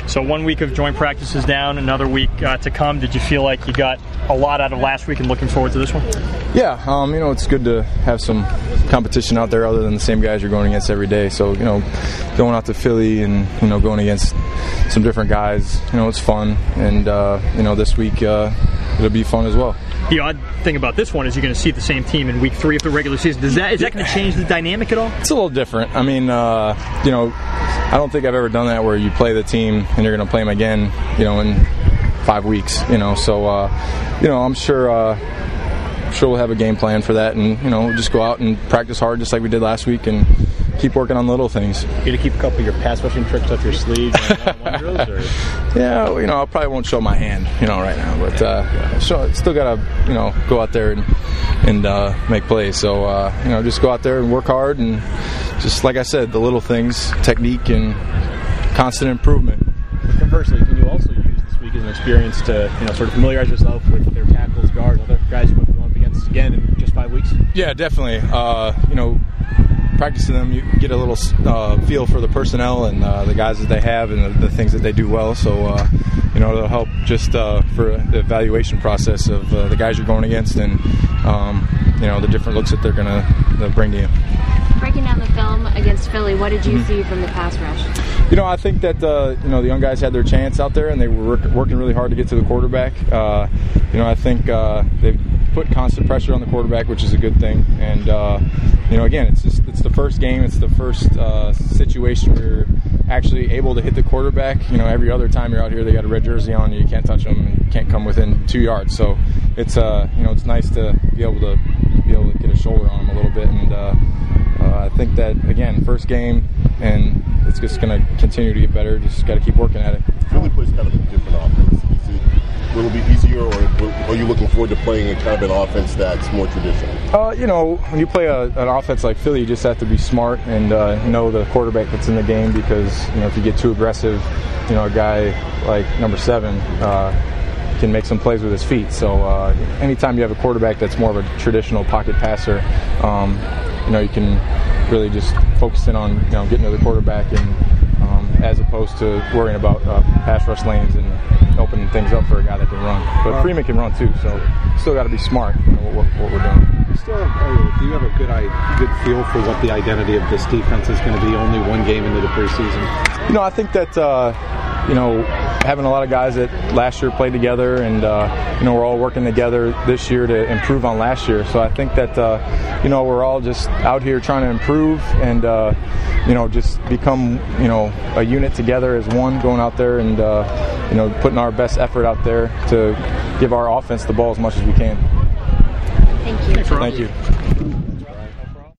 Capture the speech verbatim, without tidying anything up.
So one week of joint practices down, another week uh, to come. Did you feel like you got a lot out of last week and looking forward to this one? Yeah, um, you know, it's good to have some competition out there other than the same guys you're going against every day. So, you know, going out to Philly and, you know, going against some different guys, you know, it's fun. And, uh, you know, this week uh, it'll be fun as well. The odd thing about this one is you're going to see the same team in week three of the regular season. Does that, is that going to change the dynamic at all? It's a little different. I mean, uh, you know, I don't think I've ever done that where you play the team and you're going to play them again, you know, in five weeks, you know. So, uh, you know, I'm sure uh, I'm sure we'll have a game plan for that, and, you know, we'll just go out and practice hard just like we did last week and keep working on little things. You going to keep a couple of your pass rushing tricks up your sleeve? Drills, or? Yeah, you know, I probably won't show my hand, you know, right now, but uh, show, still got to, you know, go out there and, and uh, make plays. So, uh, you know, just go out there and work hard, and just like I said, the little things, technique and constant improvement. Conversely, can you also use this week as an experience to, you know, sort of familiarize yourself with their tackles, guards, other guys you might be going up against again in just five weeks? Yeah, definitely. Uh, you know, practicing them, you get a little uh, feel for the personnel and uh, the guys that they have and the, the things that they do well. So, uh, you know, it'll help just uh, for the evaluation process of uh, the guys you're going against and, um, you know, the different looks that they're going to bring to you. Breaking down the film against Philly, what did you mm-hmm. see from the pass rush? You know, I think that, uh, you know, the young guys had their chance out there and they were work- working really hard to get to the quarterback. Uh, you know, I think uh, they've put constant pressure on the quarterback, which is a good thing. And, uh, you know, again, it's just it's the first game. It's the first uh, situation where you're actually able to hit the quarterback. You know, every other time you're out here, they got a red jersey on, you can't touch them and can't come within two yards. So it's, uh, you know, it's nice to be able to be able to get a shoulder on them a little bit. And uh, uh, I think that, again, first game, and it's just going to continue to get better. Just got to keep working at it. Philly plays kind of a different offense. Is it, will it be easier, or are you looking forward to playing a kind of an offense that's more traditional? Uh, you know, when you play a, an offense like Philly, you just have to be smart and uh, know the quarterback that's in the game, because, you know, if you get too aggressive, you know, a guy like number seven uh, can make some plays with his feet. So uh, anytime you have a quarterback that's more of a traditional pocket passer, um, you know, you can really just focus in on, you know, getting to the quarterback, and um, as opposed to worrying about uh, pass rush lanes and opening things up for a guy that can run. But well, Freeman can run too, so still got to be smart, you know, what, what we're doing. You still have, do you have a good good feel for what the identity of this defense is going to be only one game into the preseason? You know, I think that uh, you know, having a lot of guys that last year played together, and uh, you know, we're all working together this year to improve on last year. So I think that uh, you know, we're all just out here trying to improve and uh, you know, just become, you know, a unit together as one, going out there and uh, you know, putting our best effort out there to give our offense the ball as much as we can. Thank you. Thank you.